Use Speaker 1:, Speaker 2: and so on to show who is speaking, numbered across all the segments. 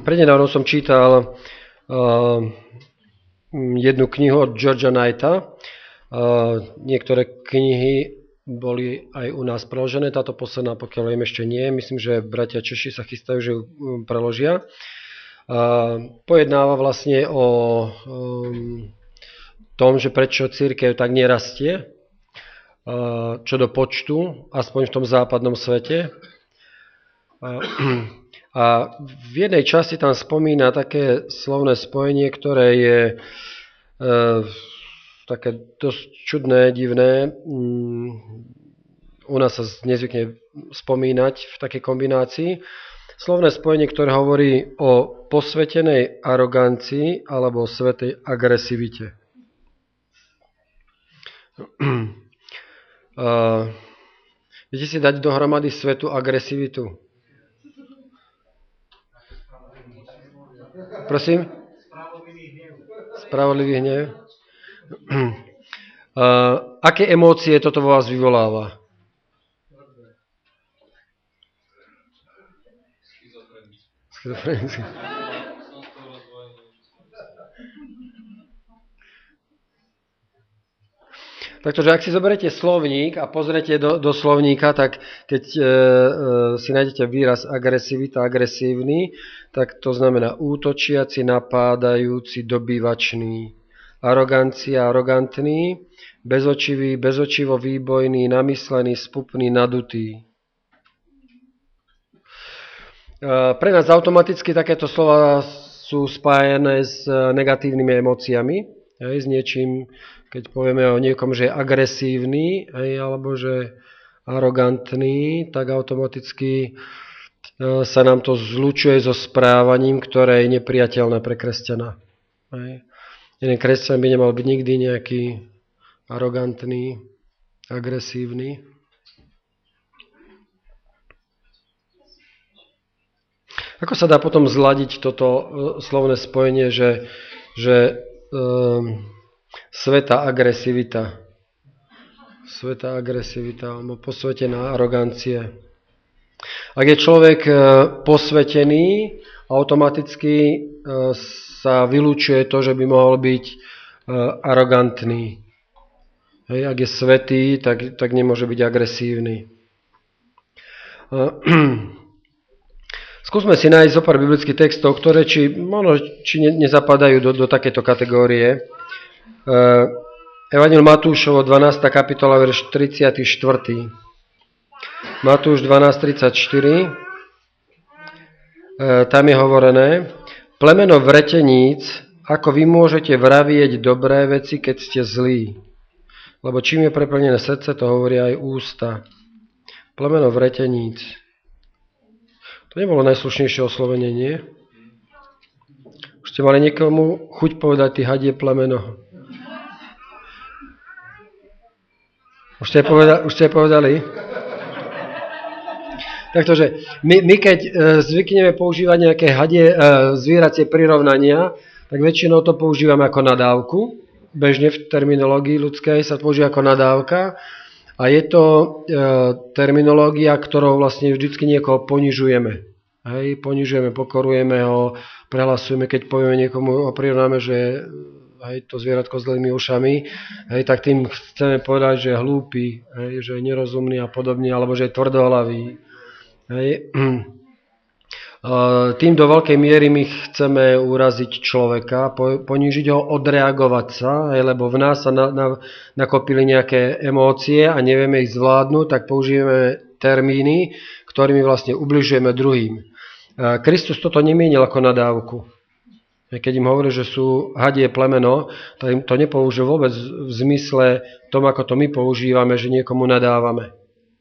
Speaker 1: Prednedávno som čítal jednu knihu od Georgia Knighta. Niektoré knihy boli aj u nás preložené, táto posledná, pokiaľ viem, ešte nie. Myslím, že bratia Češi sa chystajú, že ju preložia. Pojednáva vlastne o tom, že prečo cirkev tak nerastie, čo do počtu, aspoň v tom západnom svete. A v jednej časti tam spomína také slovné spojenie, ktoré je také dosť čudné, divné. U nás sa nezvykne spomínať v takej kombinácii. Slovné spojenie, ktoré hovorí o posvetenej arogancii alebo svätej agresivite. Viete si dať dohromady svätú agresivitu? Prosím? Spravodlivý hnev. Aké emócie toto vo vás vyvoláva? Schizofrenické. Takže ak si zoberiete slovník a pozriete do slovníka, tak keď si nájdete výraz agresivita, agresívny, tak to znamená útočiaci, napádajúci, dobývačný. Arogancia, arogantný, bezočivý, bezočivo výbojný, namyslený, spupný, nadutý. Pre nás automaticky takéto slova sú spájené s negatívnymi emóciami, s niečím. Keď povieme o niekom, že je agresívny, alebo že arogantný, tak automaticky sa nám to zlučuje so správaním, ktoré je nepriateľné pre kresťana. Jeden kresťan by nemal byť nikdy nejaký arogantný, agresívny. Ako sa dá potom zladiť toto slovné spojenie, že svätá agresivita, alebo posvetená arogancia. Ak je človek posvetený, automaticky sa vylúčuje to, že by mohol byť arogantný. Ak je svätý, tak nemôže byť agresívny. Skúsme si nájsť zo pár biblických textov, ktoré či nezapadajú do takéto kategórie. Evangelium Matúšovo, 12. kapitola, verš 34. Matúš 12.34. Tam je hovorené: Plemeno vreteníc, ako vy môžete vravieť dobré veci, keď ste zlí? Lebo čím je preplnené srdce, to hovorí aj ústa. Plemeno vreteníc. To nebolo najslušnejšie oslovenie, nie? Už ste mali niekomu chuť povedať, ty hadie plemeno. Už ste povedali? Takže my keď zvykneme používať nejaké zvieracie prirovnania, tak väčšinou to používame ako nadávku. Bežne v terminológii ľudskej sa používa ako nadávka. A je to terminológia, ktorou vlastne vždycky niekoho ponižujeme. Ponižujeme, pokorujeme ho, prehlasujeme, keď povieme niekomu, prirovnáme, že to zvieratko s zlými ušami, tak tým chceme povedať, že je hlúpy, že je nerozumný a podobne, alebo že je tvrdohlavý. Tým do veľkej miery my chceme uraziť človeka, ponížiť ho, odreagovať sa, lebo v nás sa nakopili nejaké emócie a nevieme ich zvládnuť, tak použijeme termíny, ktorými vlastne ubližujeme druhým. Kristus toto nemienil ako nadávku. Keď im hovorí, že sú hadie plemeno, tak im to nepoužil vôbec v zmysle tom, ako to my používame, že niekomu nadávame.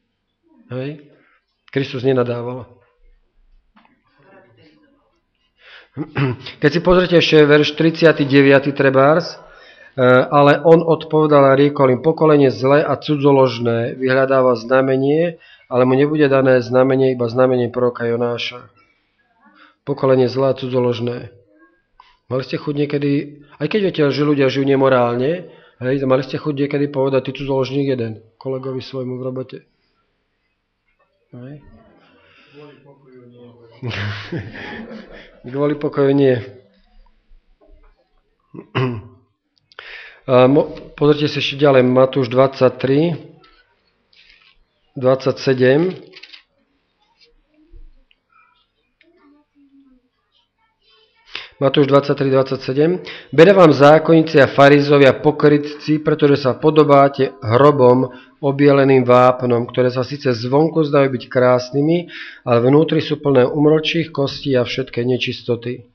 Speaker 1: Kristus nenadával. Keď si pozrite ešte verš 39. trebárs, ale on odpovedal a riekol im: pokolenie zlé a cudzoložné vyhľadáva znamenie, ale mu nebude dané znamenie, iba znamenie proroka Jonáša. Pokolenie zlé a cudzoložné. Mali ste chuť niekedy, aj keď viete, že ľudia žijú nemorálne, mali ste chuť niekedy povedať, ty cudzoložník jeden, kolegovi svojmu v robote. Kvôli pokoju nie. Pozrite si ešte ďalej, Matúš 23, 27. Matúš 23, 27. Beda vám zákonníci a farizovia pokrytci, pretože sa podobáte hrobom obieleným vápnom, ktoré sa síce zvonku zdajú byť krásnymi, ale vnútri sú plné umrčích kostí a všetké nečistoty.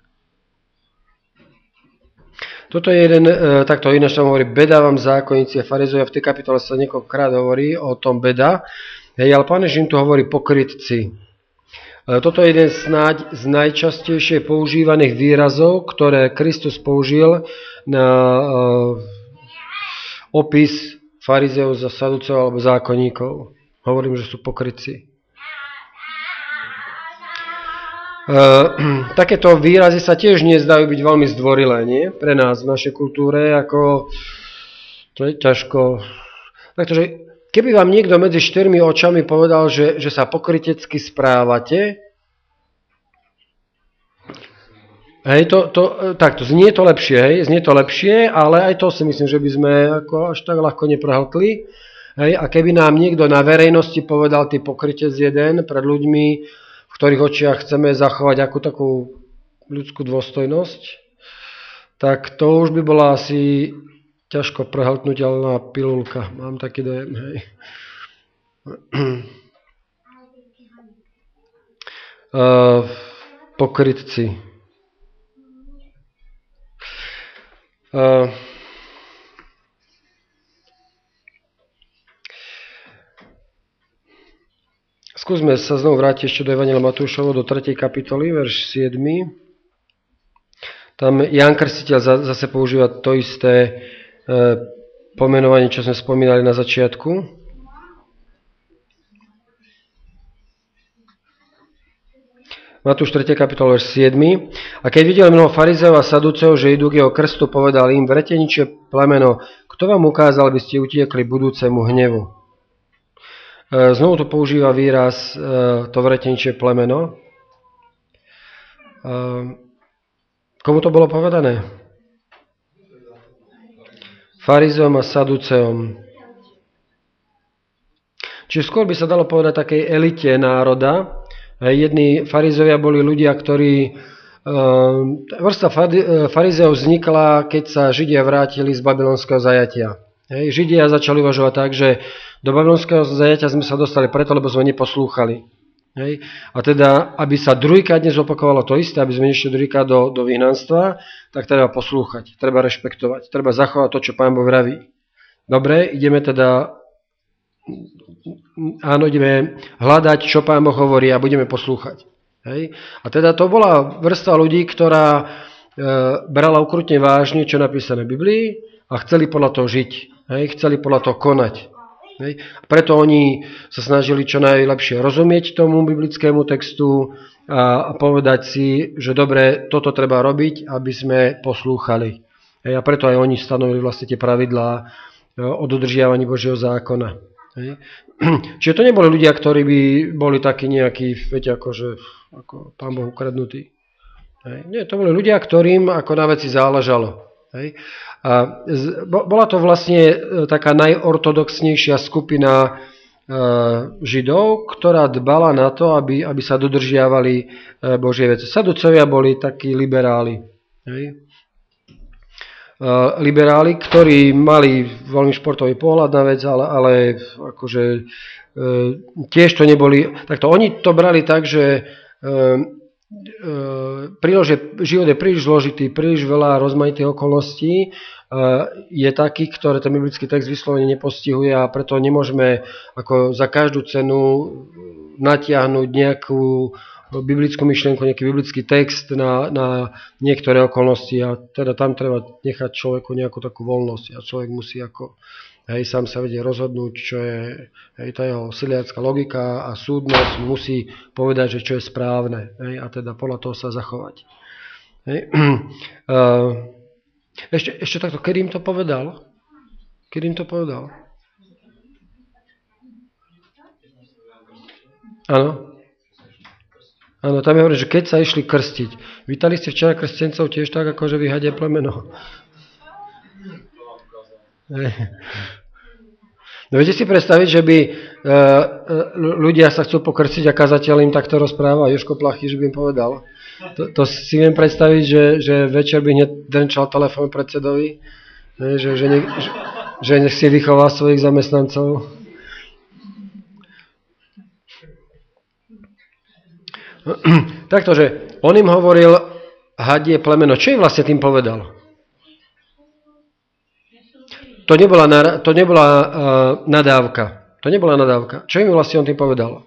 Speaker 1: Toto je jeden, takto ináč tam hovorí, beda vám zákonníci a farizovia, v tej kapitole sa niekoľkokrát hovorí o tom beda, ale Pán Ježiš im tu hovorí pokrytci. Toto je jeden snáď z najčastejšie používaných výrazov, ktoré Kristus použil na opis farizeov, saduceov alebo zákonníkov. Hovorím, že sú pokrytci. Takéto výrazy sa tiež nezdajú byť veľmi zdvorilé, nie? Pre nás v našej kultúre, ako to je ťažko. Takže keby vám niekto medzi štyrmi očami povedal, že sa pokrytecky správate, takto znie to lepšie, ale aj to si myslím, že by sme ako až tak ľahko neprehltli. A keby nám niekto na verejnosti povedal, ty pokrytec jeden pred ľuďmi, v ktorých očiach chceme zachovať akú takú ľudskú dôstojnosť, tak to už by bola asi ťažko prehltnutelná pilulka. Mám taký dojem, hej. Pokrytci. Skúsme sa znovu vrátiť ešte do Evanjelia Matúšovo, do 3. kapitoly, verš 7. Tam Ján Krstiteľ zase používa to isté pomenovanie, čo sme spomínali na začiatku. Matúš 3. kapitola, verš 7. A keď videl mnoho farizeov a saduceov, že idú k jeho krstu, povedal im, vreteničie plemeno, kto vám ukázal, aby ste utiekli budúcemu hnevu? Znovu tu používa výraz to vreteničie plemeno. Komu to bolo povedané? Farizeom a saduceom. Čiže skôr by sa dalo povedať takej elite národa. Jedni farizovia boli ľudia, ktorí... Vrstva farizeov vznikla, keď sa Židia vrátili z babylonského zajatia. Židia začali uvažovať tak, že do babylonského zajatia sme sa dostali preto, lebo sme neposlúchali. A teda, aby sa druhýkrát dnes opakovalo to isté, aby sme nešli druhýkrát do vyhnanstva, tak treba poslúchať, treba rešpektovať, treba zachovať to, čo Pán Boh vraví. Dobre, ideme hľadať, čo Pán Boh hovorí a budeme poslúchať. A teda to bola vrstva ľudí, ktorá brala ukrutne vážne, čo je napísané v Biblii a chceli podľa toho žiť, chceli podľa toho konať. Preto oni sa snažili čo najlepšie rozumieť tomu biblickému textu a povedať si, že dobre, toto treba robiť, aby sme poslúchali. A preto aj oni stanovili vlastne tie pravidlá o dodržiavaní Božieho zákona. Čiže to neboli ľudia, ktorí by boli takí nejakí, viete, ako Pán Boh ukradnutí. Nie, to boli ľudia, ktorým ako na veci záležalo. A bola to vlastne taká najortodoxnejšia skupina Židov, ktorá dbala na to, aby sa dodržiavali Božie veci. Saducovia boli takí liberáli. Liberáli, ktorí mali veľmi športový pohľad na vec, ale akože tiež to neboli... Takto oni to brali tak, že život je príliš zložitý, príliš veľa rozmanitých okolností, je taký, ktoré ten biblický text vyslovene nepostihuje a preto nemôžeme ako za každú cenu natiahnuť nejakú biblickú myšlienku, nejaký biblický text na niektoré okolnosti a teda tam treba nechať človeku nejakú takú voľnosť a človek musí ako sám sa vedie rozhodnúť, čo je tá jeho sedliacká logika a súdnosť musí povedať, že čo je správne a teda podľa toho sa zachovať. Ešte takto, kedy im to povedal? Áno. Áno, tam je hovorí, že keď sa išli krstiť. Vítali ste včera krstencov tiež tak, ako že vyhadia plemeno. No viete si predstaviť, že by ľudia sa chcú pokrstiť a kazateľ im takto rozpráva, Jožko Plachy, že by im povedal. To si viem predstaviť, že večer by hneď drnčal telefón predsedovi, že nech si vychová svojich zamestnancov. Taktože on im hovoril hadie plemeno. Čo im vlastne tým povedal? To nebola nadávka. To nebola nadávka. Čo im vlastne on tým povedal?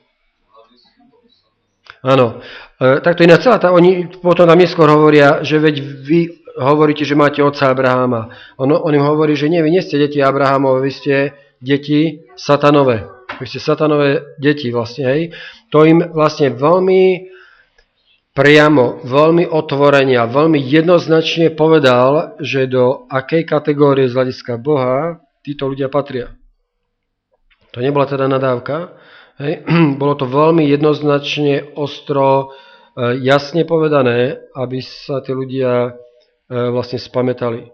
Speaker 1: Áno. Takto iná celá tá, oni potom tam neskôr hovoria, že veď vy hovoríte, že máte otca Abraháma. On im hovorí, že nie, vy nie ste deti Abrahámove, vy ste deti satanové. Vy ste satanové deti vlastne, hej. To im vlastne veľmi priamo, veľmi otvorenia, veľmi jednoznačne povedal, že do akej kategórie z hľadiska Boha títo ľudia patria. To nebola teda nadávka. Hej. Bolo to veľmi jednoznačne, ostro, jasne povedané, aby sa tí ľudia vlastne spamätali.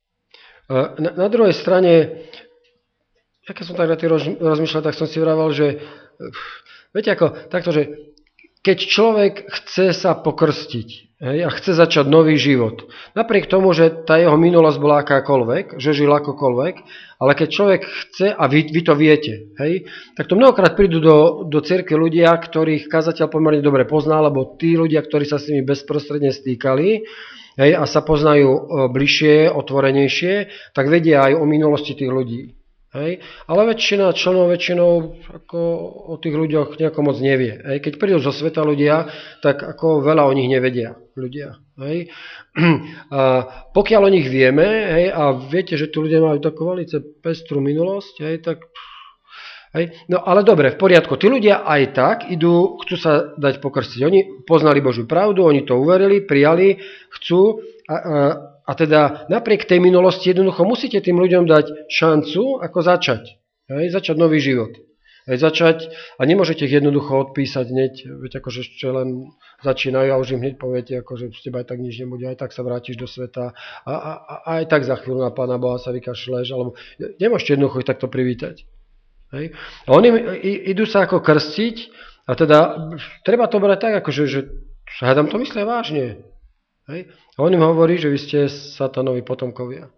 Speaker 1: Na druhej strane, keď som tak na tým rozmýšľal, tak som si vraval, že viete ako, takto, že keď človek chce sa pokrstiť, hej, a chce začať nový život, napriek tomu, že tá jeho minulosť bola akákoľvek, že žil akokoľvek, ale keď človek chce, a vy to viete, hej, tak to mnohokrát prídu do cirkvi ľudia, ktorých kazateľ pomerne dobre pozná, alebo tí ľudia, ktorí sa s nimi bezprostredne stýkali, hej, a sa poznajú bližšie, otvorenejšie, tak vedia aj o minulosti tých ľudí. Hej. Ale väčšina členov väčšinou ako o tých ľuďoch nejako moc nevie. Hej. Keď prídu zo sveta ľudia, tak ako veľa o nich nevedia ľudia. Hej. A pokiaľ o nich vieme, hej, a viete, že tu ľudia majú takú velice pestrú minulosť, hej, tak... Hej. No ale dobre, v poriadku. Tí ľudia aj tak chcú sa dať pokrstiť. Oni poznali Božiu pravdu, oni to uverili, prijali, chcú... A teda napriek tej minulosti jednoducho musíte tým ľuďom dať šancu, ako začať. Hej, začať nový život. Hej, začať, a nemôžete ich jednoducho odpísať hneď, veď akože ešte len začínajú a už im hneď poviete, akože s teba aj tak nič nebude, aj tak sa vrátiš do sveta a aj tak za chvíľu na Pána Boha sa vykašleš, alebo nemôžete jednoducho ich takto privítať. Hej. A oni idú sa ako krstiť a teda treba to brať tak, akože, že hádam to myslia vážne. Hej. A on im hovorí, že vy ste satanovi potomkovia.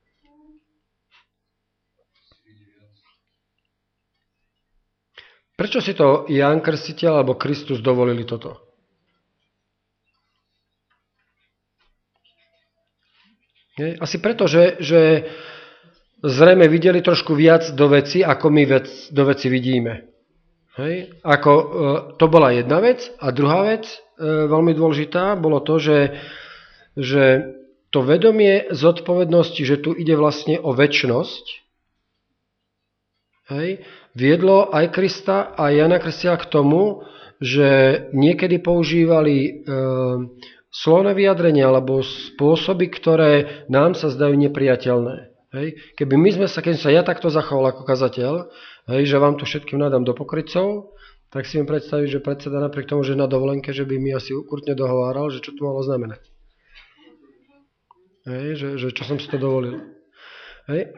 Speaker 1: Prečo si to Ján Krstiteľ alebo Kristus dovolili toto? Hej. Asi preto, že zrejme videli trošku viac do veci, ako my do veci vidíme. Hej. To bola jedna vec. A druhá vec, veľmi dôležitá, bolo to, že to vedomie zodpovednosti, že tu ide vlastne o večnosť, hej, viedlo aj Krista a Jana Krstiteľa k tomu, že niekedy používali slovné vyjadrenia alebo spôsoby, ktoré nám sa zdajú nepriateľné. Hej. Keď sa ja takto zachoval ako kazateľ, hej, že vám tu všetkým nadám do pokrytcov, tak si viem predstaviť, že predseda napriek tomu, že na dovolenke, že by mi asi ukurtne dohováral, že čo to malo znamenať. Hej, že čo som si to dovolil. Hej.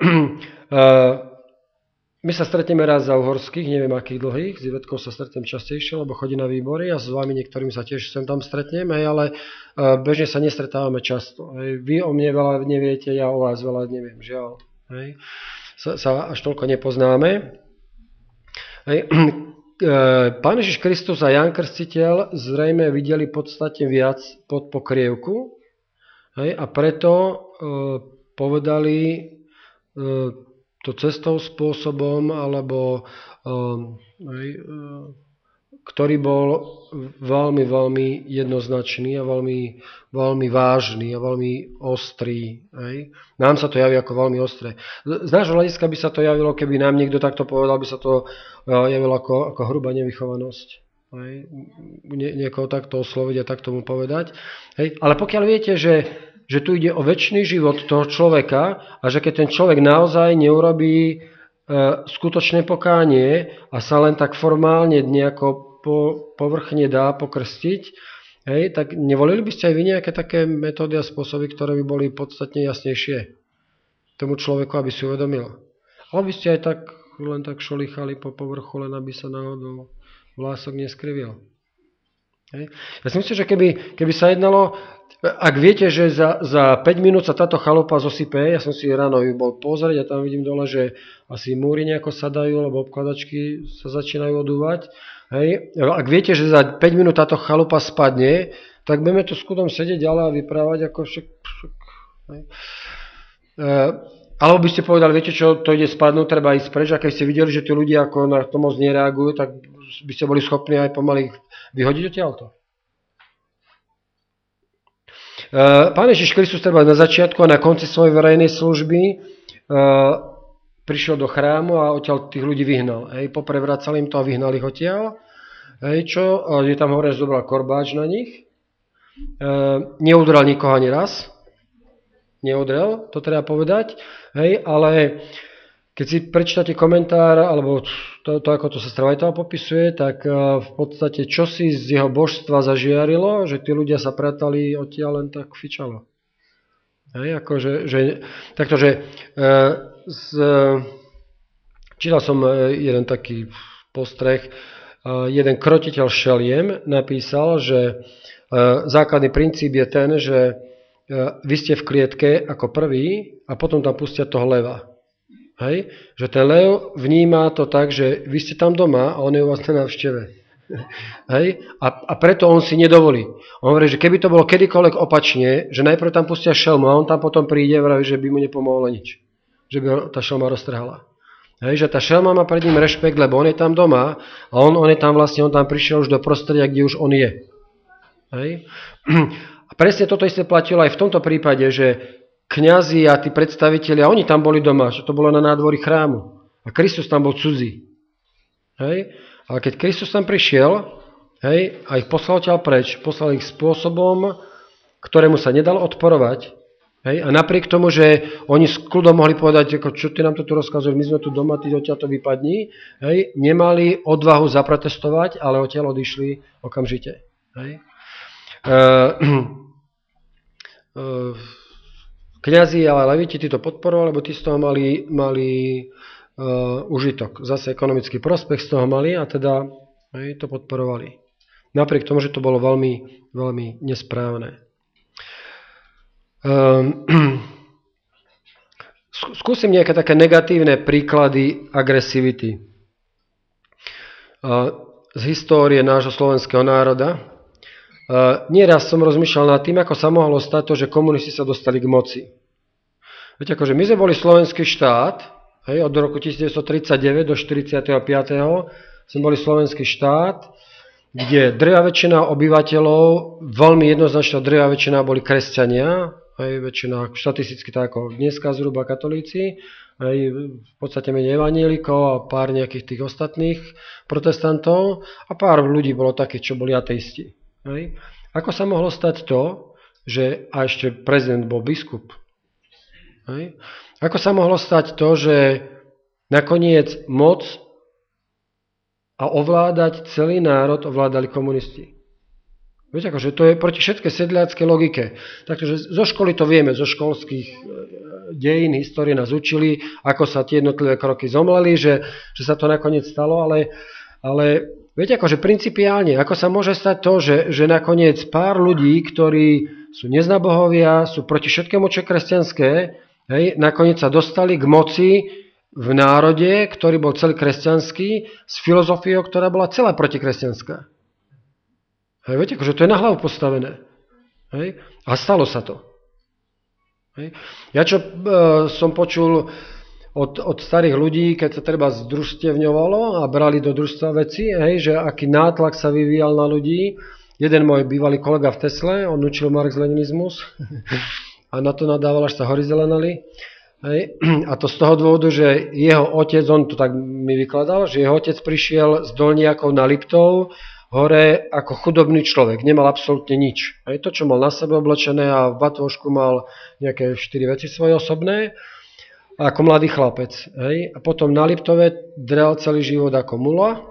Speaker 1: My sa stretneme raz za uhorských, neviem akých dlhých, s Ivetkou sa stretnem častejšie, lebo chodí na výbory a s vami niektorými sa tiež sem tam stretnem, hej, ale bežne sa nestretávame často. Hej. Vy o mne veľa neviete, ja o vás veľa neviem, žiaľ. Hej. Sa až toľko nepoznáme. Hej. Pán Ježiš Kristus a Ján Krstiteľ zrejme videli podstate viac pod pokrievku, hej, a preto povedali to cestou spôsobom, alebo ktorý bol veľmi, veľmi jednoznačný a veľmi, veľmi vážny a veľmi ostrý. Hej. Nám sa to javí ako veľmi ostré. Z nášho hľadiska by sa to javilo, keby nám niekto takto povedal, by sa to javilo ako hrubá nevychovanosť. Hej. Niekoho takto osloviť a takto mu povedať. Hej. Ale pokiaľ viete, že tu ide o večný život toho človeka a že keď ten človek naozaj neurobí skutočné pokánie a sa len tak formálne nejako povrchne dá pokrstiť, hej, tak nevolili by ste aj vy nejaké také metódy a spôsoby, ktoré by boli podstatne jasnejšie tomu človeku, aby si uvedomil? Ale by ste aj tak len tak šolichali po povrchu, len aby sa náhodou vlások neskrivil. Hej. Ja si myslím, že keby sa jednalo, ak viete, že za 5 minút sa táto chalupa zosype, ja som si ráno ju bol pozrieť a tam vidím dole, že asi múry nejako sadajú, lebo obkladačky sa začínajú odúvať. Hej. Ak viete, že za 5 minút táto chalupa spadne, tak budeme tu skudom sedieť ďalej a vyprávať ako však. Hej. Alebo by ste povedali, viete čo, to ide spadnúť, treba ísť preč, a keď ste videli, že tí ľudia ako na to moc nereagujú, tak by ste boli schopní aj pomaly vyhodiť odtiaľto. Pán Ježiš Kristus treba na začiatku a na konci svojej verejnej služby prišiel do chrámu a odtiaľ tých ľudí vyhnal. Poprevracal im to a vyhnal ich odtiaľ. Čo? Je tam hore, zobral korbáč na nich. Neudrel nikoho ani raz. Neudrel, to treba povedať. Ale keď si prečítate komentár, alebo to ako to sa Stravajtova popisuje, tak v podstate čosi z jeho božstva zažiarilo, že tí ľudia sa pratali odtiaľ len tak fičalo. Čítal som jeden taký postreh, jeden krotiteľ šeliem napísal, že základný princíp je ten, že vy ste v klietke ako prvý a potom tam pustia toho leva. Hej? Že ten lev vníma to tak, že vy ste tam doma a on je u vás na návšteve. Hej? A preto on si nedovolí. On hovorí, že keby to bolo kedykoľvek opačne, že najprv tam pustia šelmu a on tam potom príde a vraví, že by mu nepomohlo nič. Že by tá šelma roztrhala. Hej? Že tá šelma má pred ním rešpekt, lebo on je tam doma a on je tam vlastne, on tam prišiel už do prostredia, kde už on je. Hej? A presne toto isté platilo aj v tomto prípade, že kňazi a tí predstavitelia, oni tam boli doma, že to bolo na nádvorí chrámu. A Kristus tam bol cudzí. Hej? Ale keď Kristus tam prišiel, hej, a ich poslal odtiaľ preč, poslal ich spôsobom, ktorému sa nedalo odporovať, hej, a napriek tomu, že oni s kľudom mohli povedať, ako, čo ty nám to tu rozkazuješ, my sme tu doma, ty odtiaľ to vypadni, hej, nemali odvahu zaprotestovať, ale odtiaľ odišli okamžite. Hej. Kňazi, ale leviti, tí to podporovali, lebo tí z toho mali užitok. Zase ekonomický prospech z toho mali a teda to podporovali. Napriek tomu, že to bolo veľmi, veľmi nesprávne. Skúsim nejaké také negatívne príklady agresivity z histórie nášho slovenského národa. Nieraz som rozmýšľal nad tým, ako sa mohlo stať to, že komunisti sa dostali k moci. Viete, akože my sme boli slovenský štát, hej, od roku 1939 do 1945. Sme boli slovenský štát, kde drvivá väčšina obyvateľov, veľmi jednoznačná drvivá väčšina boli kresťania, hej, väčšina štatisticky tak ako dneska zhruba katolíci, hej, v podstate menej evanielikov a pár nejakých tých ostatných protestantov a pár ľudí bolo takých, čo boli ateisti. Hej. Ako sa mohlo stať to, že a ešte prezident bol biskup? Hej. Ako sa mohlo stať to, že nakoniec moc a ovládať celý národ ovládali komunisti? Viete, akože to je proti všetkej sedliackej logike. Takže zo školy to vieme, zo školských dejín, histórie nás učili, ako sa tie jednotlivé kroky zomleli, že sa to nakoniec stalo, ale viete, akože principiálne, ako sa môže stať to, že nakoniec pár ľudí, ktorí sú neznabohovia, sú proti všetkému, čo je kresťanské, hej, nakoniec sa dostali k moci v národe, ktorý bol celý kresťanský, s filozofiou, ktorá bola celá protikresťanská. Hej, viete, akože to je na hlavu postavené. Hej, a stalo sa to. Hej. Ja čo som počul od starých ľudí, keď sa treba združstevňovalo a brali do družstva veci, hej, že aký nátlak sa vyvíjal na ľudí. Jeden môj bývalý kolega v Tesle, on učil marx-leninizmus a na to nadával, až sa hory zelenali. Hej. A to z toho dôvodu, že jeho otec, on to tak mi vykladal, že jeho otec prišiel z Dolniakov na Liptov hore ako chudobný človek, nemal absolútne nič. Hej. To, čo mal na sebe oblečené a v batôžku mal nejaké 4 veci svoje osobné, ako mladý chlapec. Hej. A potom na Liptove drel celý život ako mula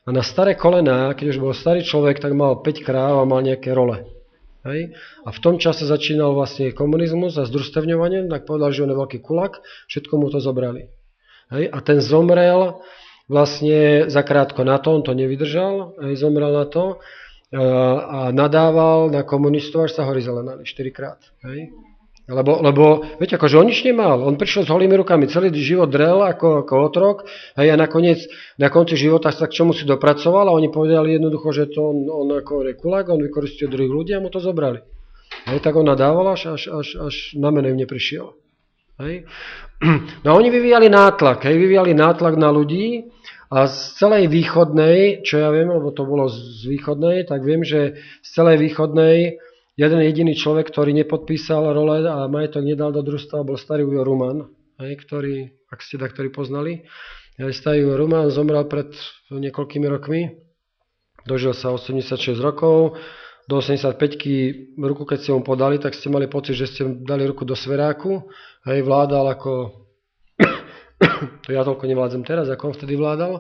Speaker 1: A na staré kolená, keď už bol starý človek, tak mal 5 kráv a mal nejaké role. Hej? A v tom čase začínal vlastne komunizmus a združstevňovanie, tak povedal, že on je veľký kulak, všetko mu to zobrali. Hej? A ten zomrel vlastne zakrátko na to, on to nevydržal, zomrel na to a nadával na komunistov, až sa hory zelenali 4-krát. Hej? Lebo viete, akože on nič nemal. On prišiel s holými rukami, celý život drel ako otrok a nakoniec, na konci života sa k čomu si dopracoval a oni povedali jednoducho, že to on ako kulák, on vykoristuje druhých ľudí a mu to zobrali. Hej, tak on nadával, až na mene im neprišiel. Hej. No a oni vyvíjali nátlak na ľudí a z celej východnej, čo ja viem, lebo to bolo z východnej, tak viem, že z celej východnej jeden jediný človek, ktorý nepodpísal role a majetok nedal do družstva, bol starý Ujo Ruman, ktorý, ak ste takto poznali. Starý Ujo Ruman zomrel pred niekoľkými rokmi, dožil sa 86 rokov, do 85-ky ruku, keď ste mu podali, tak ste mali pocit, že ste dali ruku do sveráku, vládal ako, to ja toľko nevládzem teraz, ako on vtedy vládal.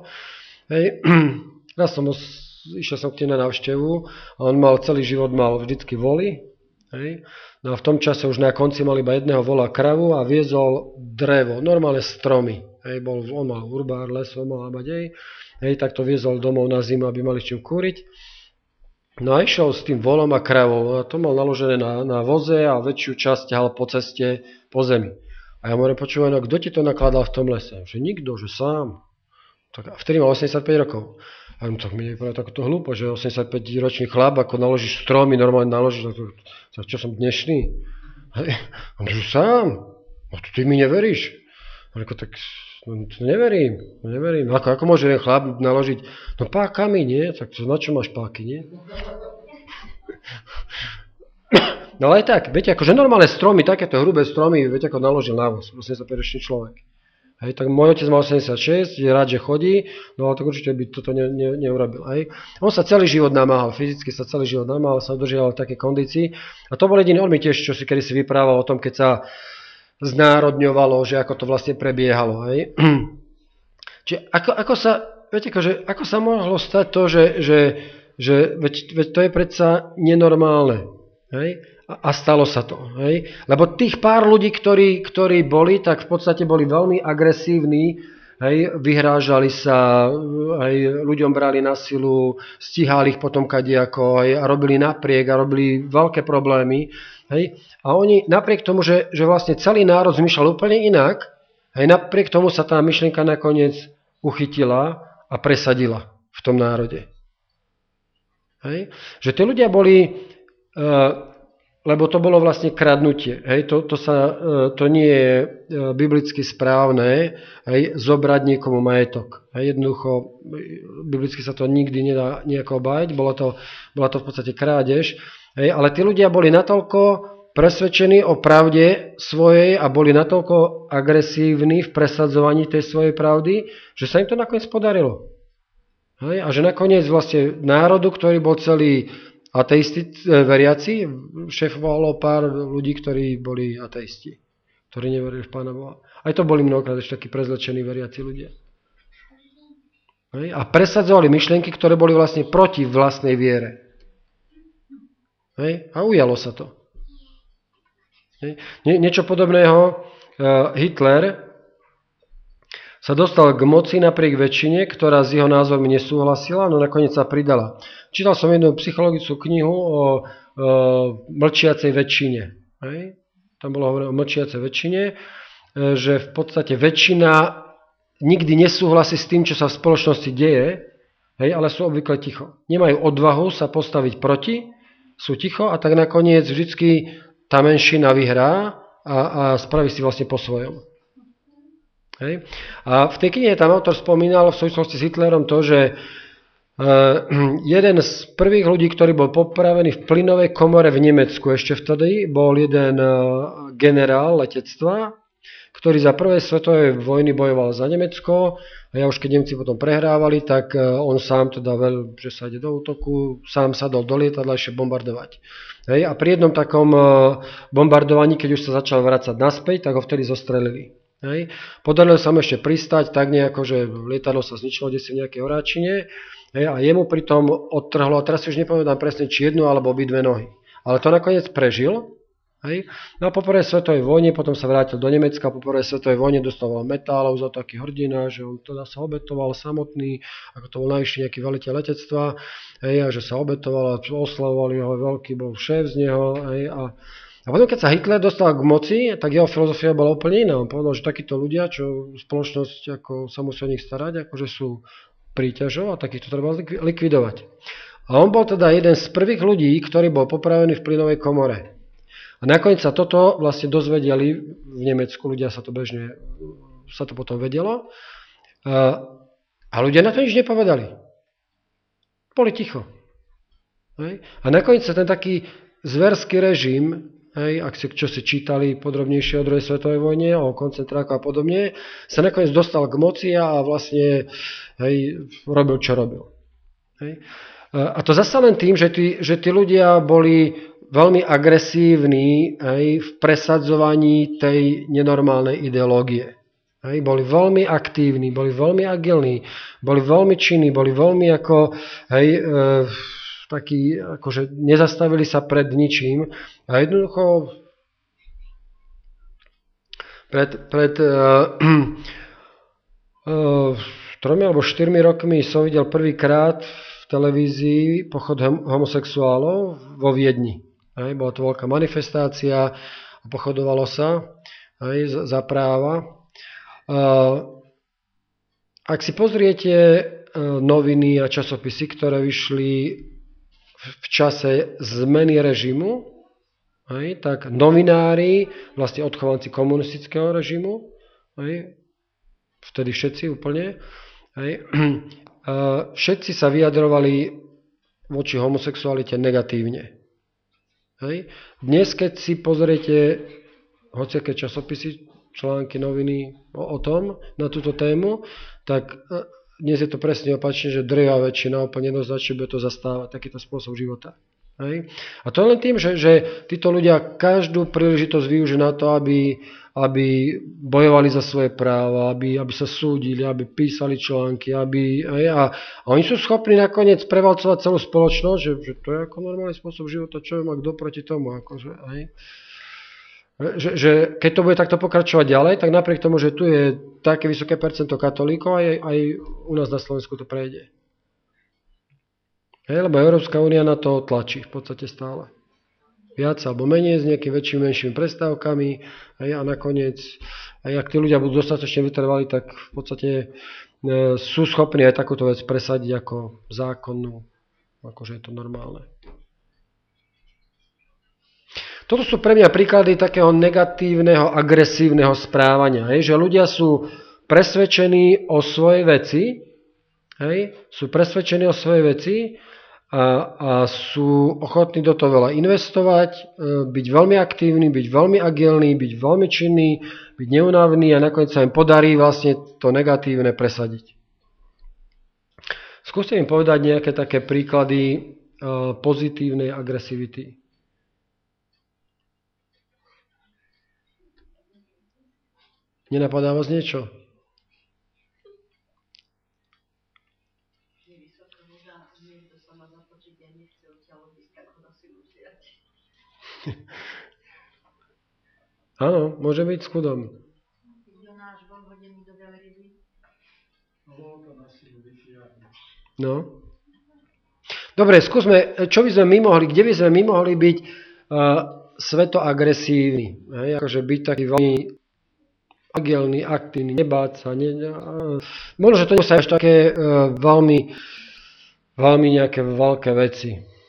Speaker 1: Raz išiel som k tým na návštevu a on celý život mal vždycky voly. Hej. No a v tom čase už na konci mal iba jedného vola kravu a viezol drevo, normálne stromy. Hej. On mal urbár, les, on mal abadej. Hej, tak to viezol domov na zimu, aby mali čím kúriť. No a išiel s tým volom a kravou. A to mal naložené na voze a väčšiu časť ťahal po ceste, po zemi. A ja mu počúvam, no kto ti to nakladal v tom lese? Že nikto, že sám. Tak, a vtedy mal 85 rokov. A tak mi nepovedal takto hlúpo, že 85-ročný chlap, ako naložíš stromy, normálne naložíš, tak čo som dnešný? A on že sám, no ty mi neveríš? A tak neverím. Ako môže jeden chlap naložiť? No pákami, nie? Tak na čo máš páky, nie? No ale aj tak, viete, akože normálne stromy, takéto hrubé stromy, viete, ako naložil na voz, 85-ročný človek. Hej, tak môj otec mal 86, je rád, že chodí, no ale tak určite by toto neurobil. Hej. On sa celý život namáhal, fyzicky sa celý život namáhal, sa udržiaval v takej kondícii. A to bol jediný, on mi tiež, čo si kedysi vyprával o tom, keď sa znárodňovalo, že ako to vlastne prebiehalo. Hej. Čiže ako sa mohlo stať to, že veď to je predsa nenormálne. Hej. A stalo sa to. Hej? Lebo tých pár ľudí, ktorí boli, tak v podstate boli veľmi agresívni, hej? Vyhrážali sa, hej? Ľuďom brali na silu, stíhali ich potom kadejako, hej? A robili napriek a robili veľké problémy. Hej? A oni napriek tomu, že vlastne celý národ zmýšľal úplne inak, hej? Napriek tomu sa tá myšlienka nakoniec uchytila a presadila v tom národe. Hej? Že tí ľudia boli... lebo to bolo vlastne kradnutie. Hej? To nie je biblicky správne, hej? Zobrať niekomu majetok. Hej? Jednoducho, biblicky sa to nikdy nedá nejako obájať, bola to v podstate krádež. Hej? Ale tí ľudia boli natoľko presvedčení o pravde svojej a boli natoľko agresívni v presadzovaní tej svojej pravdy, že sa im to nakoniec podarilo. Hej? A že nakoniec vlastne národu, ktorý bol celý ateisti, veriaci, šéfovalo pár ľudí, ktorí boli ateisti, ktorí neverili v Pána Boha. Aj to boli mnohokrát ešte takí prezlečení veriaci ľudia. Hej? A presadzovali myšlienky, ktoré boli vlastne proti vlastnej viere. Hej? A ujalo sa to. Hej? Niečo podobného Hitler sa dostal k moci napriek väčšine, ktorá s jeho názormi nesúhlasila, no nakoniec sa pridala. Čítal som jednu psychologickú knihu o mlčiacej väčšine. Hej? Tam bolo hovorené o mlčiacej väčšine, že v podstate väčšina nikdy nesúhlasí s tým, čo sa v spoločnosti deje, hej? Ale sú obvykle ticho. Nemajú odvahu sa postaviť proti, sú ticho a tak nakoniec vždycky tá menšina vyhrá a spraví si vlastne po svojom. Hej. A v tej knihe tam autor spomínal v súvislosti s Hitlerom to, že jeden z prvých ľudí, ktorý bol popravený v plynovej komore v Nemecku ešte vtedy, bol jeden generál letectva, ktorý za prvej svetovej vojny bojoval za Nemecko a už keď Nemci potom prehrávali, tak on sám teda že sa ide do útoku, sám sadol do lietadla ešte bombardovať. Hej. A pri jednom takom bombardovaní, keď už sa začal vracať naspäť, tak ho vtedy zostrelili. Hej. Podarilo sa mu ešte pristať, tak nejako, že lietadlo sa zničilo desi v nejakej horáčine, hej, a jemu pritom odtrhlo, a teraz si už nepamätám presne, či jednu alebo obidve nohy. Ale to nakoniec prežil. Hej. No a po prvej svetovej vojne potom sa vrátil do Nemecka, po prvej svetovej vojne dostával medálov za taký hrdina, že on teda sa obetoval samotný, ako to bol najvyšší nejaký veliteľ letectva, hej, a že sa obetoval a oslavovali ho, veľký bol šéf z neho. Hej, a potom, keď sa Hitler dostal k moci, tak jeho filozofia bola úplne iná. On povedal, že takíto ľudia, čo spoločnosť ako sa musí o nich starať, akože sú príťažov a takýchto treba likvidovať. A on bol teda jeden z prvých ľudí, ktorý bol popravený v plynovej komore. A nakoniec sa toto vlastne dozvedeli v Nemecku, ľudia sa to bežne, sa to potom vedelo. A ľudia na to nič nepovedali. Boli ticho. Hej. A nakoniec sa ten taký zverský režim, hej, ak si čo si čítali podrobnejšie o druhej svetovej vojne, o koncentráku a podobne, sa nakoniec dostal k moci a vlastne, hej, robil, čo robil. Hej. A to zase len tým, že tí ľudia boli veľmi agresívni, hej, v presadzovaní tej nenormálnej ideológie. Hej, boli veľmi aktívni, boli veľmi agilní, boli veľmi činní, boli veľmi ako, hej, takí, akože nezastavili sa pred ničím a jednoducho pred 3 alebo 4 rokmi som videl prvýkrát v televízii pochod homosexuálov vo Viedni. Hej, bola to veľká manifestácia, pochodovalo sa, hej, za práva. Ak si pozriete noviny a časopisy, ktoré vyšli v čase zmeny režimu, hej, tak novinári, vlastne odchovanci komunistického režimu, hej, vtedy všetci úplne, hej, všetci sa vyjadrovali voči homosexualite negatívne. Hej. Dnes, keď si pozriete hociaké časopisy, články, noviny o tom, na túto tému, tak dnes je to presne opačne, že drvivá väčšina úplne jednoznačne bude to zastávať, takýto spôsob života. Hej. A to je len tým, že títo ľudia každú príležitosť využijú na to, aby bojovali za svoje práva, aby sa súdili, aby písali články, hej, a oni sú schopní nakoniec prevalcovať celú spoločnosť, že to je ako normálny spôsob života, čo má kto proti tomu. Akože, hej. Že keď to bude takto pokračovať ďalej, tak napriek tomu, že tu je také vysoké percento katolíkov, aj u nás na Slovensku to prejde. Hej, lebo Európska únia na to tlačí v podstate stále. Viac alebo menej, s nejakými väčšími, menšími prestávkami, hej, a nakoniec, aj ak tí ľudia budú dostatočne vytrvali, tak v podstate sú schopní aj takúto vec presadiť ako zákonnú, akože je to normálne. Toto sú pre mňa príklady takého negatívneho, agresívneho správania, hej, že ľudia sú presvedčení o svojej veci, hej, sú presvedčení o svojej veci a sú ochotní do toho veľa investovať, byť veľmi aktívni, byť veľmi agilní, byť veľmi činní, byť neunavní a nakoniec sa im podarí vlastne to negatívne presadiť. Skúste im povedať nejaké také príklady pozitívnej agresivity. Nenapadá vás niečo? Áno, môže byť s chudom. No. Dobre, skúsme, čo by sme my mohli, kde by sme my mohli byť svetoagresívni. Akože byť taký veľmi agilný, aktívny, nebáť sa. Možno, že to nie sú až také veľmi nejaké veľké veci.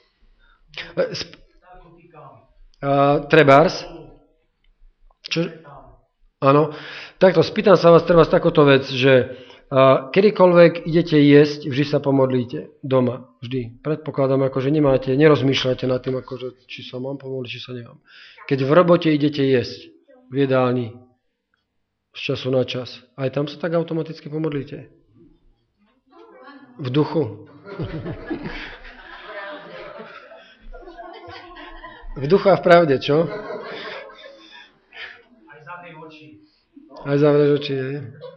Speaker 1: Trebárs. Čo? Áno. Takto, spýtam sa vás trebárs takúto vec, že kedykoľvek idete jesť, vždy sa pomodlíte doma. Vždy. Predpokladám, akože nerozmýšľate nad tým, akože, či sa mám pomodliť, či sa nemám. Keď v robote idete jesť, v jedálni, z času na čas, aj tam sa tak automaticky pomodlíte? V duchu. V duchu a v pravde, čo? Aj zavrieš oči, hej.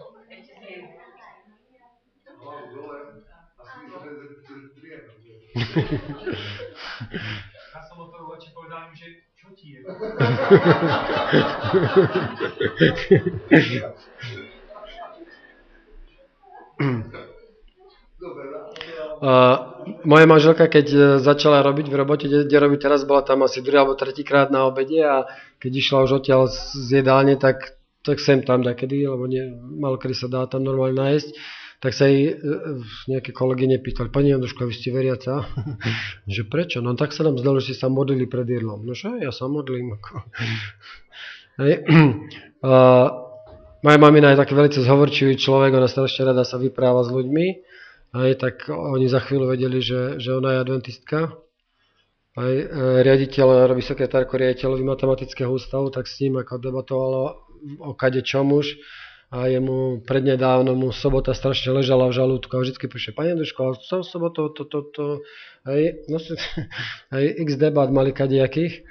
Speaker 2: Ja som otvoril oči, povedal im, že čo ti je?
Speaker 1: Moja manželka, keď začala robiť v robote, kde robí teraz, bola tam asi 2. alebo 3. krát na obede a keď išla už odtiaľ z jedálne, tak sem tam dakedy, lebo malo kedy sa dá tam normálne nájsť, tak sa jej nejaké kolegyne pýtali, pani Janduška, vy ste veriaca? Že prečo? No tak sa nám zdalo, že ste sa modlili pred jedlom. No čo, ja sa modlím. Moja mamina je taký veľmi zhovorčivý človek, ona strašne rada sa vypráva s ľuďmi. Tak oni za chvíľu vedeli, že ona je adventistka. Aj riaditeľ, robí sekretárko riaditeľovi matematického ústavu, tak s ním ako debatovalo o kade čomuž. A jemu prednedávno mu sobota strašne ležala v žalúdku a vždycky píše, pani Janduško, ale v sobotu x debat mali kadejakých.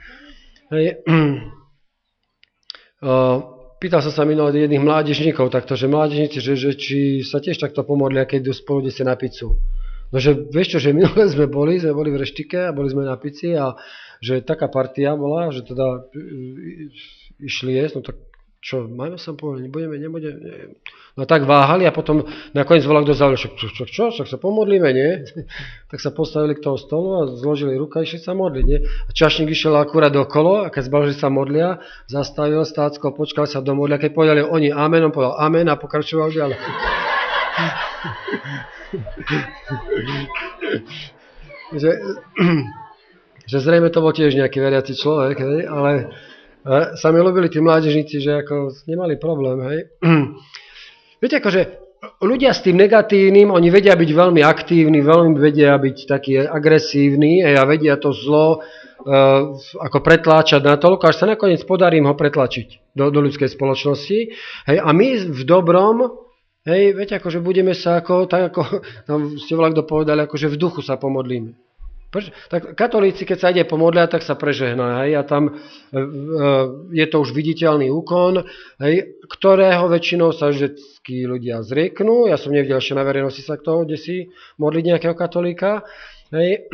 Speaker 1: Pýtal som sa minulý jedných mládežníkov takto, že mládežníci, že či sa tiež takto pomodlia, keď idú spolu si na pizzu. No že vieš čo, že minulé sme boli v reštike a boli sme na pici a že taká partia bola, že teda išli jesť, no tak čo, máme sa povedať, nebudeme. No tak váhali a potom nakoniec volal kto zaujal, však sa pomodlíme, nie? Tak sa postavili k toho stolu a zložili ruka a išli sa modliť, nie? A čašník išiel akurát okolo a keď zbavili, že sa modlia, zastavil stácko, počkal sa do modlia, keď povedali oni amen, on povedal amen a pokračoval ďalej. že zrejme to bol tiež nejaký veriaci človek, hej, ale sa mi ľúbili tí mládežníci, že ako nemali problém, hej. Viete, akože ľudia s tým negatívnym, oni vedia byť veľmi aktívni, veľmi vedia byť takí agresívni a vedia to zlo ako pretláčať natoľko, až sa nakoniec podarí im ho pretlačiť do ľudskej spoločnosti. Hej, a my v dobrom, hej, viete, akože budeme sa ako, tak ako ste volakto povedali, akože v duchu sa pomodlíme. Tak katolíci, keď sa ide pomodliať, tak sa prežehná, hej, a tam je to už viditeľný úkon, hej, ktorého väčšinou sa vždycky ľudia zrieknú. Ja som nevidel ešte na verejnosti sa k toho, kde si modliť nejakého katolíka. Hej.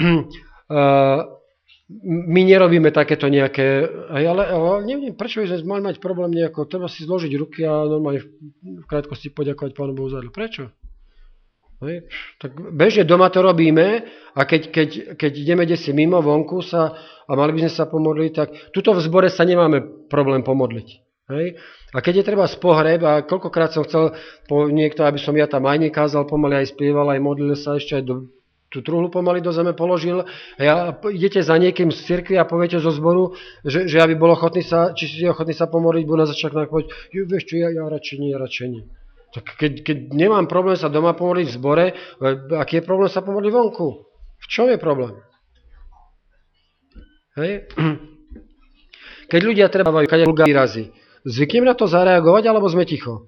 Speaker 1: My nerobíme takéto nejaké, hej, ale neviem, prečo by sme mali mať problém nejako, treba si zložiť ruky a normálne v krátkosti poďakovať Pánu Bohu za to. Prečo? Hej. Tak bežne doma to robíme a keď ideme desi mimo vonku a mali by sme sa pomodliť, tak tuto v zbore sa nemáme problém pomodliť. Hej. A keď je treba spohreb, a koľkokrát som chcel niekto, aby som ja tam aj nekázal, pomaly aj spieval, aj modlil sa, ešte aj tú truhlu pomaly do zeme položil. A idete za niekým z cirkvi a poviete zo zboru, že aby bol ochotný či si ochotný sa pomodliť, budú na začiatku povedať, vieš čo, ja radšej nie. Tak keď nemám problém sa doma pomodliť v zbore, aký je problém sa pomodliť vonku? V čom je problém? Hej? Keď ľudia trebajú kade výrazy, zvyknem na to zareagovať, alebo sme ticho?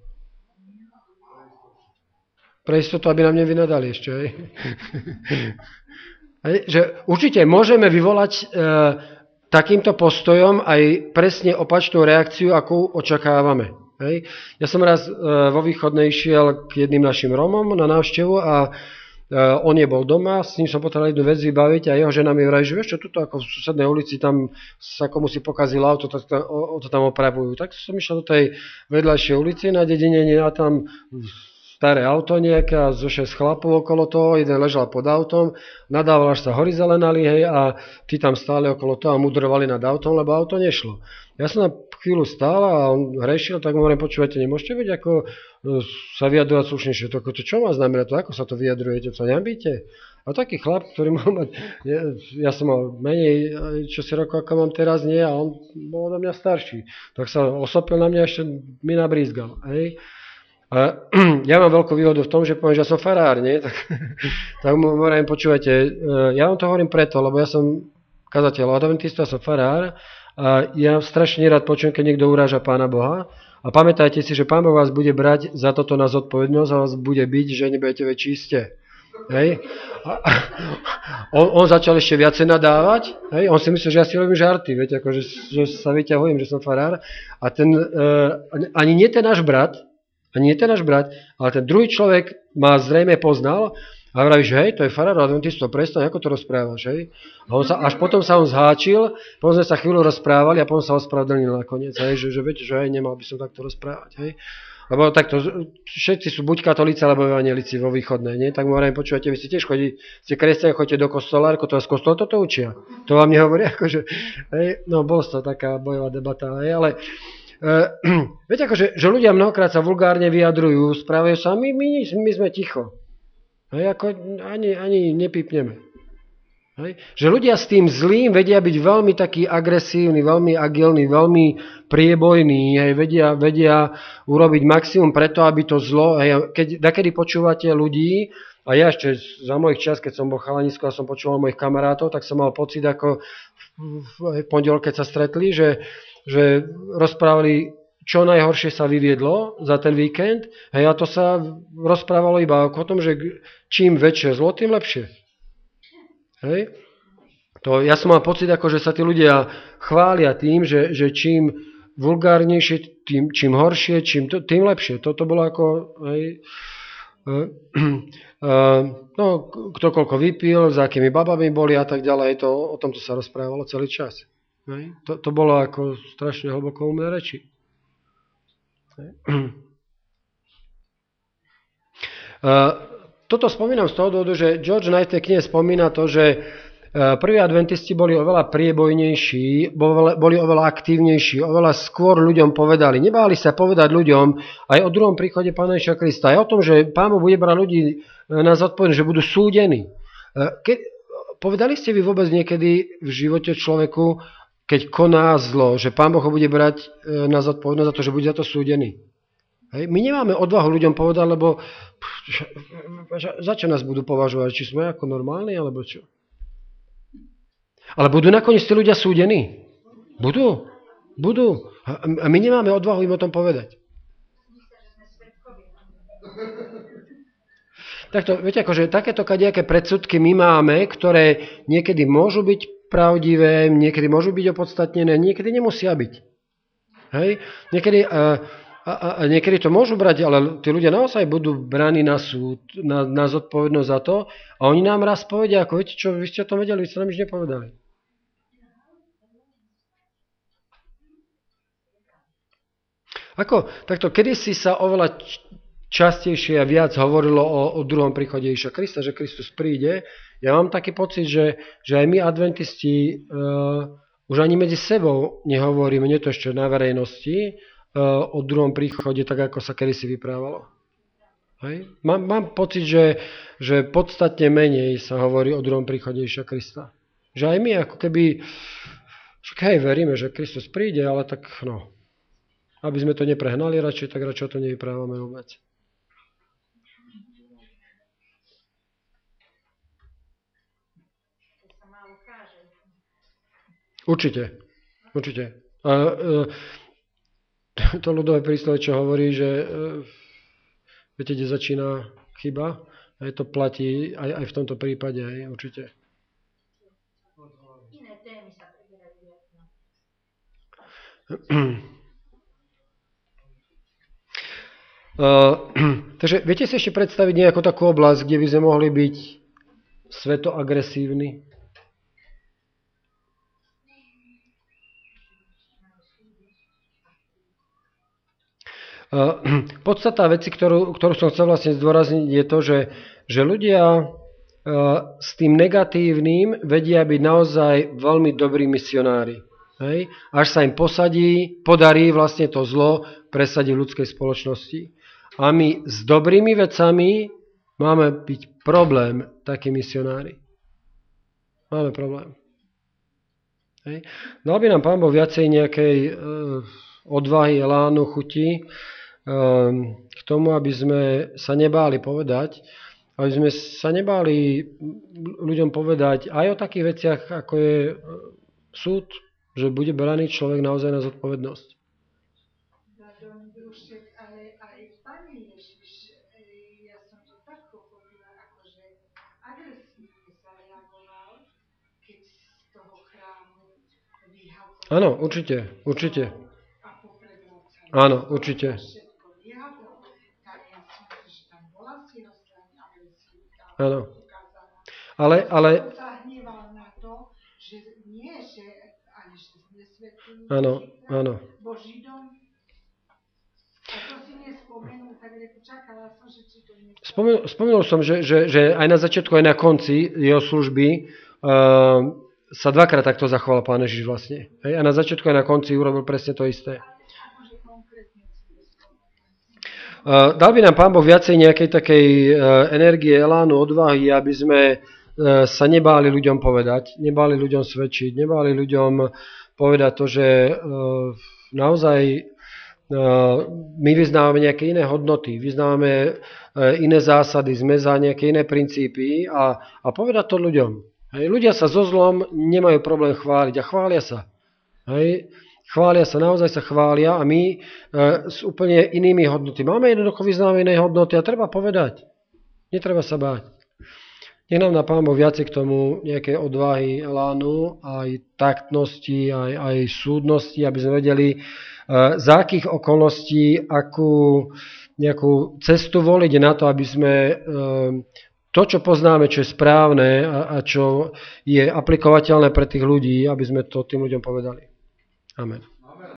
Speaker 1: Pre istotu, aby nám nevynadali ešte. Hej? Hej? Že určite môžeme vyvolať takýmto postojom aj presne opačnú reakciu, akú očakávame. Hej. Ja som raz vo Východnej šiel k jedným našim Rómom na návštevu a on nebol doma, s ním som potreboval jednu vec vybaviť a jeho žena mi vraví, že vieš čo, tuto ako v susednej ulici tam sa komu si pokazilo auto, tak to tam opravujú. Tak som išiel do tej vedľajšej ulici na dedine a tam staré auto nejaké a zo 6 chlapov okolo toho, jeden ležal pod autom, nadával, až sa hory zelenali, hej, a tí tam stáli okolo toho a mudrovali nad autom, lebo auto nešlo. Ja som na chvíľu stál a on hrešil, tak mu hovorím, počúvajte, nemôžete byť ako sa vyjadrovať slušnejšie. To čo má znamená to, ako sa to vyjadrujete, co nambíte? A taký chlap, ktorý mal mať, ja som mal menej čosi rokov, ako mám teraz, nie, a on bol odo mňa starší. Tak sa osopil na mňa, ešte mi nabrízgal, hej. A ja mám veľkú výhodu v tom, že poviem, že ja som farár, nie? Tak mu hovorím, počúvajte, ja vám to hovorím preto, lebo ja som kazateľ adventista, ja som farár a ja strašne rád počujem, keď niekto uráža Pána Boha. A pamätajte si, že Pán Boh vás bude brať za toto na zodpovednosť a vás bude byť, že nebudete väčší ste. Hej? On začal ešte viacej nadávať. Hej? On si myslel, že ja si robím žarty, viete, ako, že sa vyťahujem, že som farár. A ten, ani nie ten náš brat, ale ten druhý človek ma zrejme poznal a vraví, že hej, to je farár adventistov, prestaň, ako to rozprávaš, hej? A až potom sa on zháčil, potom sme sa chvíľu rozprávali a potom sa ospravedlnil nakoniec, hej? Že viete, že hej, nemal by som takto rozprávať, hej? Lebo takto, všetci sú buď katolíci, alebo evanjelici vo východnej, nie? Tak mu hovorím, počúvate, vy ste tiež ste kresťania, chodíte do kostola, ako to z kostola toto učia. To vám nehovorí, akože, hej? No, bol to taká bojová debata, hej? Ale viete, akože, že ľudia mnohokrát sa vulgárne vyjadrujú, správajú sa, my sme ticho. Hej, ako ani nepípneme. Hej. Že ľudia s tým zlým vedia byť veľmi taký agresívny, veľmi agilný, veľmi priebojný, hej, vedia urobiť maximum preto, aby to zlo, hej, kedy počúvate ľudí, a ja ešte za mojich čas, keď som bol chalanisko a som počúval mojich kamarátov, tak som mal pocit, ako v pondelok, keď sa stretli, že rozprávali, čo najhoršie sa vyviedlo za ten víkend, hej, a to sa rozprávalo iba o tom, že čím väčšie zlo, tým lepšie. Hej. Ja som mal pocit, ako, že sa tí ľudia chvália tým, že čím vulgárnejšie, čím horšie, tým lepšie. Toto bolo ako, hej, no, kto koľko vypil, za akými babami boli a tak ďalej, o tomto sa rozprávalo celý čas. Hej. To bolo ako strašne hlboko umné reči. Toto spomínam z toho dôvodu, že George Knight v tej knihe spomína to, že prví adventisti boli oveľa priebojnejší, boli oveľa aktívnejší, oveľa skôr ľuďom povedali. Nebáli sa povedať ľuďom aj o druhom príchode Pána Ježiša Krista, aj o tom, že Pán Boh bude brať ľudí na zodpovednosť, že budú súdení. Povedali ste vy vôbec niekedy v živote človeku, keď koná zlo, že Pán Boh ho bude brať na zodpovednosť za to, že bude za to súdený? Hej. My nemáme odvahu ľuďom povedať, lebo za čo nás budú považovať? Či sme ako normálni, alebo čo? Ale budú nakoniec tí ľudia súdení? Budú. A my nemáme odvahu im o tom povedať. Takto, viete, akože takéto kadejaké predsudky my máme, ktoré niekedy môžu byť pravdivé, niekedy môžu byť opodstatnené, niekedy nemusia byť. Hej? A niekedy to môžu brať, ale tí ľudia naozaj budú braní na súd, na zodpovednosť za to a oni nám raz povedia, ako viete čo, vy ste o tom vedeli, vy ste nám nič nepovedali. Takto, kedysi sa oveľa častejšie a viac hovorilo o druhom príchode Ježiša Krista, že Kristus príde. Ja mám taký pocit, že aj my adventisti už ani medzi sebou nehovoríme, nie to ešte na verejnosti, o druhom príchode, tak ako sa kedysi vyprávalo. Hej. Mám pocit, že podstatne menej sa hovorí o druhom príchode Ježiša Krista. Že aj my ako keby, hej, veríme, že Kristus príde, ale tak no, aby sme to neprehnali radšej, tak radšej o to nevyprávame vôbec. Určite. To ľudové príslovie, čo hovorí, že viete, kde začína chyba? Aj to platí aj v tomto prípade, aj určite. Iné témy sa preberajú. Takže viete si ešte predstaviť nejakú takú oblasť, kde by sme mohli byť svetoagresívni? Podstata veci, ktorú som chcel vlastne zdôrazniť, je to, že ľudia s tým negatívnym vedia byť naozaj veľmi dobrí misionári. Hej? Až sa im podarí vlastne to zlo presadiť v ľudskej spoločnosti. A my s dobrými vecami máme byť problém, takí misionári. Máme problém. Hej? Dal by nám Pán Boh viacej nejakej odvahy, elánu, chuti k tomu, aby sme sa nebáli povedať, aby sme sa nebáli ľuďom povedať aj o takých veciach, ako je súd, že bude braný človek naozaj na zodpovednosť.
Speaker 3: Ale aj Pane Ježiš, ja som to tak pochopila, akože
Speaker 1: Áno, určite, určite. Áno, určite. Áno. Ale áno, áno. Spomenul som, že aj na začiatku, aj na konci jeho služby sa dvakrát takto zachoval Pán Ježiš vlastne. A na začiatku, aj na konci urobil presne to isté. Dal by nám Pán Boh viacej nejakej takej energie, elánu, odvahy, aby sme sa nebáli ľuďom povedať, nebáli ľuďom svedčiť, nebáli ľuďom povedať to, že naozaj my vyznávame nejaké iné hodnoty, vyznávame iné zásady, sme za nejaké iné princípy a povedať to ľuďom. Hej. Ľudia sa so zlom nemajú problém chváliť a chvália sa. Hej. Chvália sa, naozaj sa chvália a my s úplne inými hodnoty. Máme jednoducho vyznávame iné hodnoty a treba povedať. Netreba sa báť. Nech nám na Pán Boh viacej k tomu nejakej odvahy, elánu, aj taktnosti, aj súdnosti, aby sme vedeli, za akých okolností, akú nejakú cestu voliť na to, aby sme to, čo poznáme, čo je správne a čo je aplikovateľné pre tých ľudí, aby sme to tým ľuďom povedali. Amen.